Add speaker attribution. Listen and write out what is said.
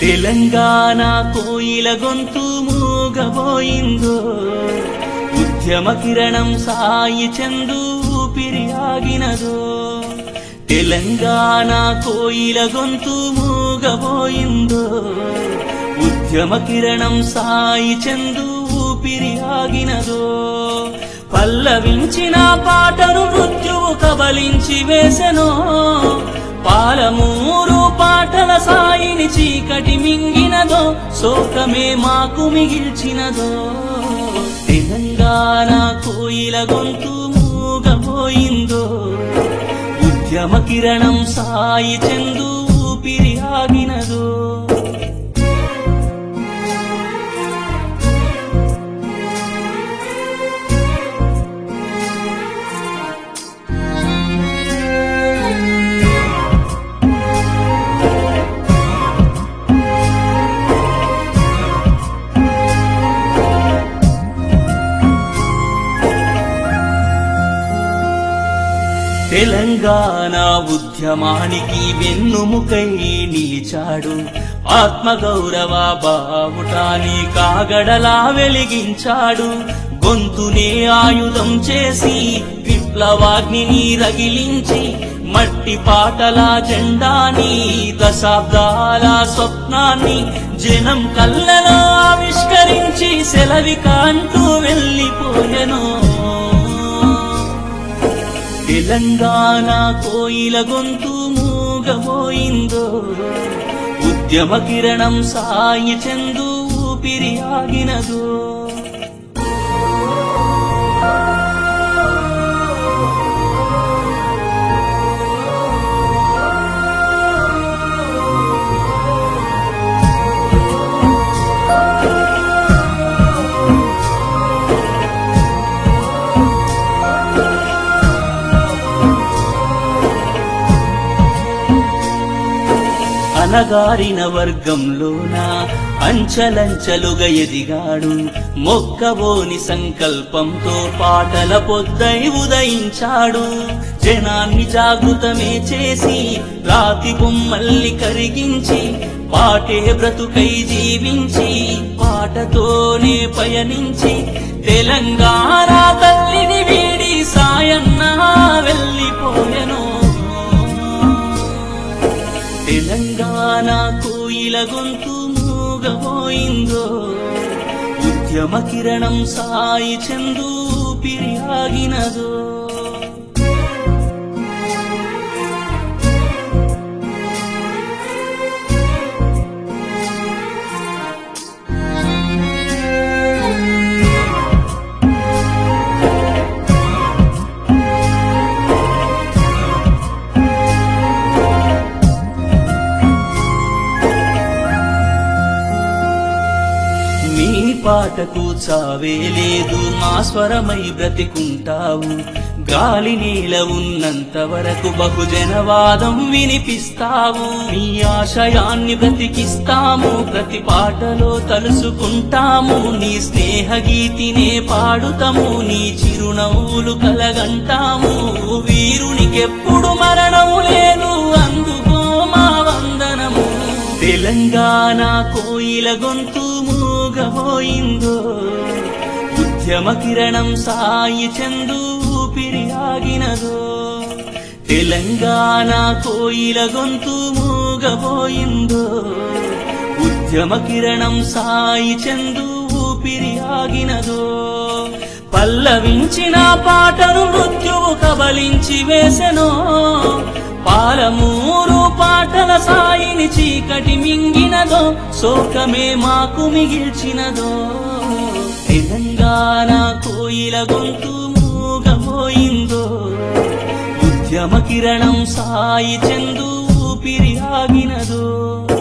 Speaker 1: తెలంగాణ కోయిల గొంతు మూగబోయిందో, ఉద్యమ కిరణం సాయి చందు ఊపిరి ఆగినదో. తెలంగాణ కోయిల గొంతు మూగబోయిందో, ఉద్యమ కిరణం సాయి చందు ఊపిరి ఆగినదో. పల్లవించిన పాటను మృత్యువు కబలించి వేసెనో, పాలమూరు పాటల సాయిని చీకటి మింగినదో, శోకమే మాకు మిగిల్చినదో. తెలంగాణ కోయిల గొంతు మూగబోయిందో, ఉద్యమ కిరణం సాయి చందు ఊపిరి ఆగినదో. తెలంగాణ ఉద్యమానికి వెన్నుముకై నిలిచాడు, ఆత్మగౌరవ బావుటాన్ని కాగడలా వెలిగించాడు. గొంతునే ఆయుధం చేసి విప్లవాగ్నిని రగిలించి, మట్టి పాటల జెండాని దశాబ్దాల స్వప్నాన్ని జనం కళ్ళలో ఆవిష్కరించి సెలవిక అంటూ వెళ్ళిపోయెను. తెలంగాణ కోయిల గొంతు మూగబోయిందో, ఉద్యమ కిరణం సాయి చందు ఊపిరి ఆగినదో. అనగారిన వర్గంలోన అంచలంచలుగా ఎదిగాడు, మొక్కవోని సంకల్పంతో పాటల పొద్దై ఉదయించాడు. జనాన్ని జాగృతమే చేసి రాతి బొమ్మల్ని కరిగించి, పాటే బ్రతుకై జీవించి పాటతోనే పయనించి, తెలంగాణ తల్లిని వీడి సాయన్న వెళ్ళిపోయెను. తెలంగాణ కోయిల గొంతు మూగబోయిందో, ఉద్యమ కిరణం సాయి చందు ఊపిరి ఆగినదో. పాటకు చావే లేదు, మా స్వరమై బ్రతికుంటావు. గాలి నీల ఉన్నంత వరకు బహుజనవాదం వినిపిస్తావు. నీ ఆశయాన్ని బ్రతికిస్తాము, ప్రతి పాటలో తలుసుకుంటాము. నీ స్నేహ గీతినే పాడుతాము, నీ చిరునవ్వులు కలగంటాము. వీరునికెప్పుడు మరణం లేదు, అందుకో మా వందనము. తెలంగాణ కోయిల గొంతు మూగబోయిందో, ఉద్యమ కిరణం సాయి చందు ఊపిరి ఆగినదో. తెలంగాణ కోయిల గొంతు మూగబోయిందో, ఉద్యమ కిరణం సాయి చందు ఊపిరి ఆగినదో. పల్లవించిన పాటను మృత్యువు కబలించి వేసెనో, పాలమూరు పాటల సాయిని చీకటి మింగినదో, శోకమే మాకు మిగిల్చినదో. తెలంగాణ కోయిల గొంతు మూగబోయిందో, ఉద్యమ కిరణం సాయి చందు ఊపిరి ఆగినదో.